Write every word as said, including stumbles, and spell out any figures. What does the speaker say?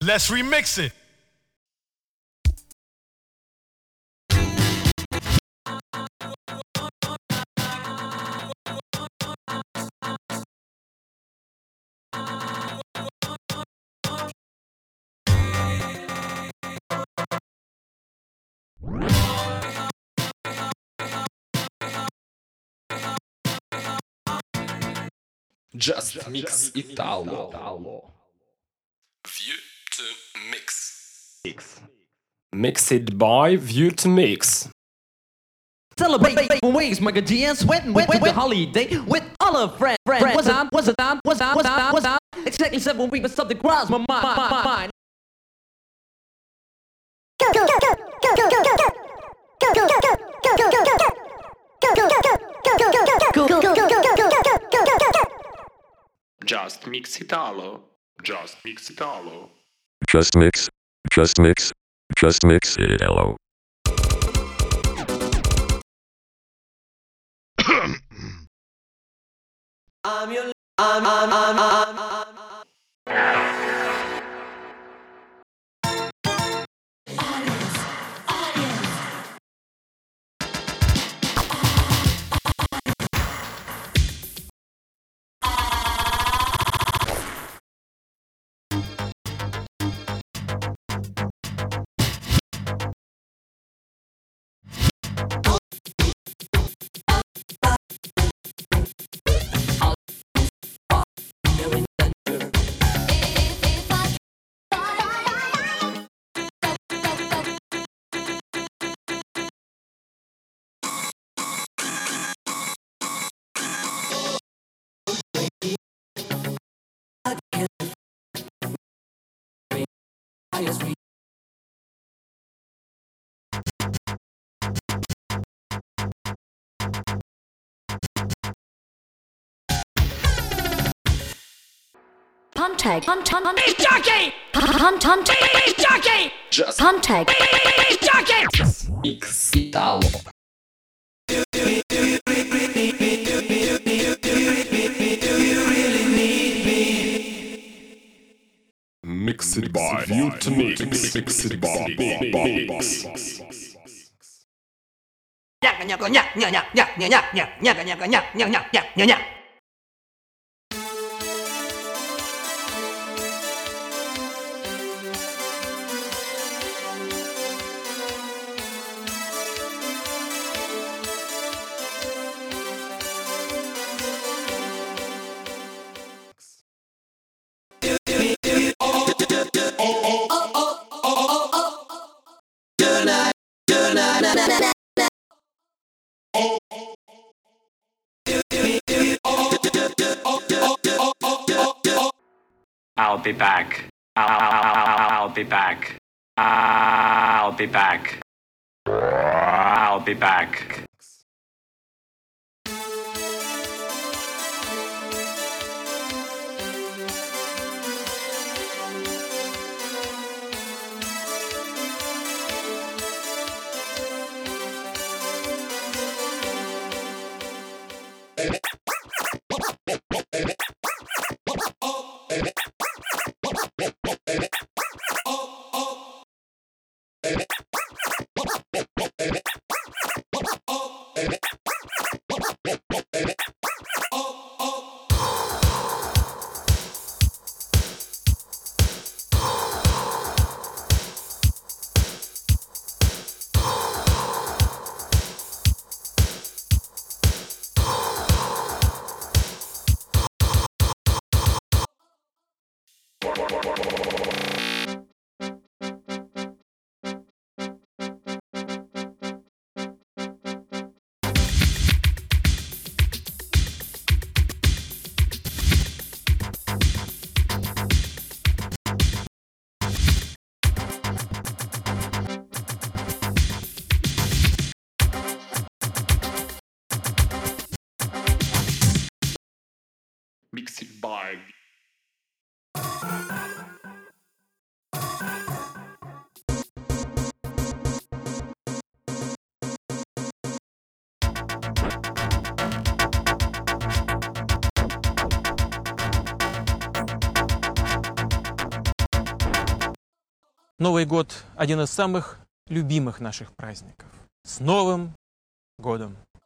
Let's remix it. Just Mix Italo. View to mix. Mixed by View to Mix. Celebrate weeks, my G and sweating with, with the holiday with all our friends. Friend. What's up? What's up? What's up? What's up? What's up? Exactly seven weeks, but something crossed my mind. My mind. Go go go go go go go go go go go go go go go go go go go go. Just Mix Italo. Just Mix Italo. Just mix, just mix, just mix it, hello. I'm your. I'm. I'm. I'm. I'm. I'm. Contact. Contact. It's jockey. Contact. It's jockey. Just Contact. It's jockey. Mix Italo. Mixed by View to Mix. Mixed by Mix. Няка няка ня ня ня ня ня ня ня няка няка ня ня ня ня ня ня. I'll be back. I'll, I'll, I'll be back. I'll be back. I'll be back. Mixed by Новый год – один из самых любимых наших праздников. С Новым годом!